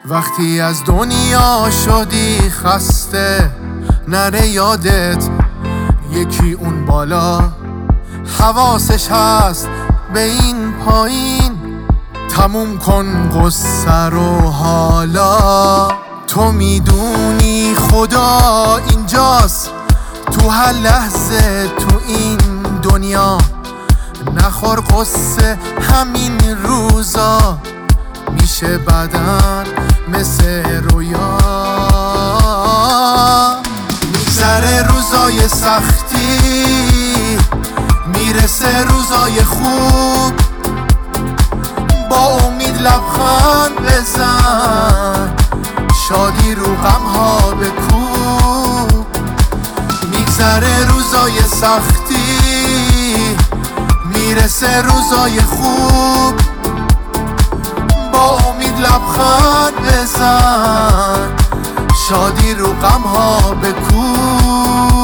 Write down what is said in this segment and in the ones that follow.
وقتی از دنیا شدی خسته، نره یادت یکی اون بالا حواسش هست به این پایین. تموم کن قصه رو حالا، تو میدونی خدا اینجاست تو هر لحظه تو این دنیا. نخور قصه همین روزا، میشه بدن مثل رویا. میگذره روزای سختی، میرسه روزای خوب. با امید لبخند بزن، شادی رو غم‌ها بکوب. میگذره روزای سختی، میرسه روزای خوب. با امید لبخند بزن، شادی رو غم‌ها بکوب.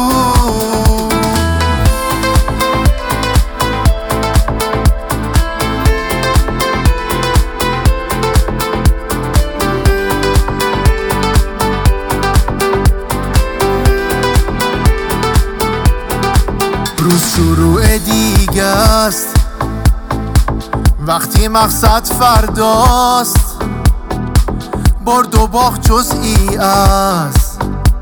روز شروع دیگه است، وقتی مقصد فرداست. برد و باخت جزئی است،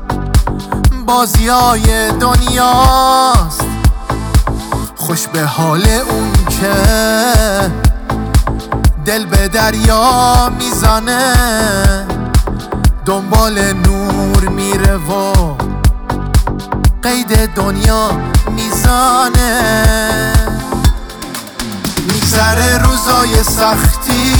بازیای دنیاست. خوش به حال اون که دل به دریا میزنه، دنبال نور میره و قید دنیا میزنه. میگذره روزای سختی،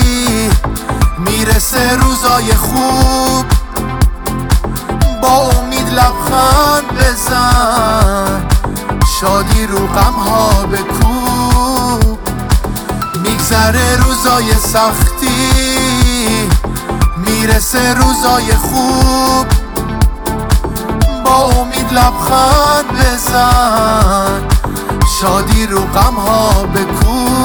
میرسه روزای خوب. با امید لبخند بزن، شادی رو غم‌ها بکوب. میگذره روزای سختی، میرسه روزای خوب. با امید لبخند بزن، شادی رو غم‌ها بکوب.